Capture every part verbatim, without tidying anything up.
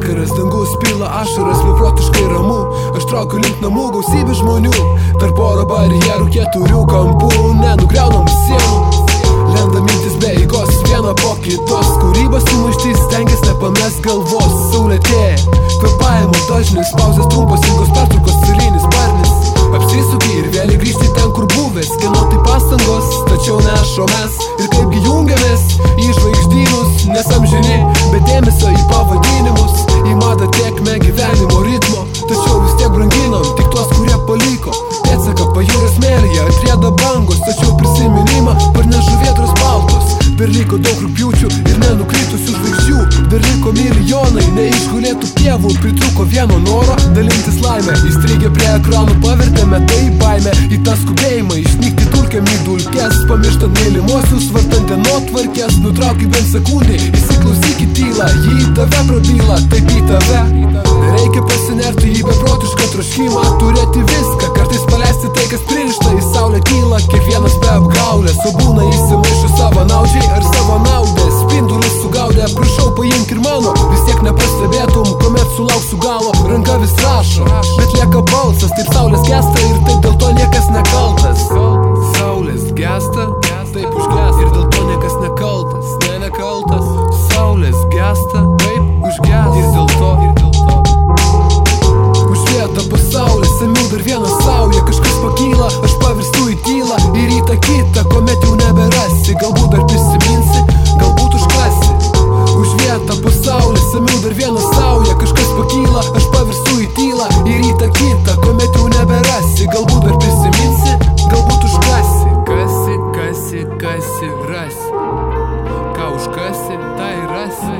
vakaras, dangus pila ašaras, beprotiškai ramu. Aš traukiu link namų, gausybė žmonių, tarp oro barjerų, keturių kampų, nenugriaunamų sienų. Lenda mintis be eigos, viena po kitos, kūrybos sumaištys, stengias nepamest galvos. Saulėtėja, kvėpavimo dažnis, pauzės trumpos, ilgos pertraukos, cilinis barnis. Apsisuki ir vėliai grįžti ten, kur buvęs, kieno tai pastangos, tačiau nešo mes. Ir kaipgi jungiamės į žvaigždynus, nesamžini, bet dėmesio į pavadinimus, į madą tėkmę gyvenimo ritmo. Tačiau vis tiek branginam tik tuos, kurie paliko pėdsaką pajūrio smėlyje, atrieda bangos, tačiau prisiminimą parneša vietros baltos. Dar liko daug rugpjūčių ir nenukritusių žvaigždžių, dar liko milijonai neišgulėtų pievų, pritruko vieno noro dalintis laimę. Įstrigę prie ekranų pavertėme tai baimę, į tą skubėjimą išnykti dulkėm į dulkes, pamirštant mylimuosius, vartant dienotvarkės. Nutrauki bent sekundį, įsiklausyk į tylą, jį į tave prabyla, taip į tave. Reikia pasinerti į beprotišką troškimą, turėti viską, kartais paleisti tai, kas pririšta, į saulę kyla kiekvienas be apgaulės, o būna įsimaišo savo naudžiai ar savo naudę. Spindulius sugaudė, prašau paimk ir mano, vis tiek nepastebėtum, kuomet sulauksiu galo. Ranka vis rašo, bet lieka balsas, taip saulės gesta ir taip dėl to niekas nekaltas. Saulės gesta, taip užgesta ir dėl to niekas nekaltas, ne nekaltas. Saulės gesta, taip užgesta ir dėl to, ir dėl to. Už vietą pasaulį, samiu dar vieną saują, kažkas pakyla, aš pavirstu į tylą ir į tą kitą, kuomet jau neberasi, galbūt dar prisiminsi, galbūt užklasi. Už vietą pasaulį, samiu dar vieną saują, kažkas pakyla, aš pavirstu į tylą ir į tą kitą, kuomet jau neberasi, galbūt dar prisiminsi, galbūt užklasi. Kasi, kasi, kasi, rasi, ką užkasi, tai rasi.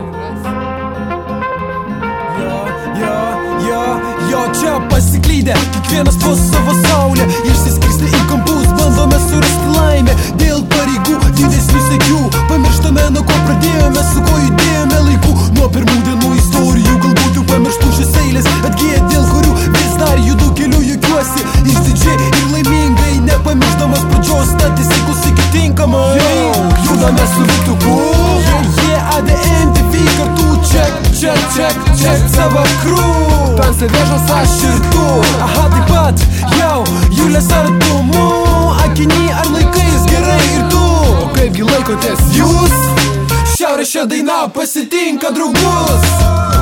Jo, čia pasiklydę, kiekvienas po savo saulę, išsiskirstę į kampus, bandome surasti laimę. Dėl pareigų, didesnių sėkių, pamirštame, nuo ko pradėjome, su ko judėjome laiku. Nuo pirmų dienų istorijų, galbūt jau pamirštų šis eilės, atgyja, dėl kurių vis dar judu keliu juokiuosi. Išdidžiai ir laimingai, nepamiršdamas pradžios, tad įsiklausyk tinkamai. Judame su Viktuku, yeah, yeah, A D M T V kartu, check, check, check, check savo krū. Ten savėžas aš ir tu, aha taip pat, jau, Julės artumu, akiny ar laikais gerai ir tu. O kaipgi laikotės jūs? Šiaurė šią dainą pasitinka draugus.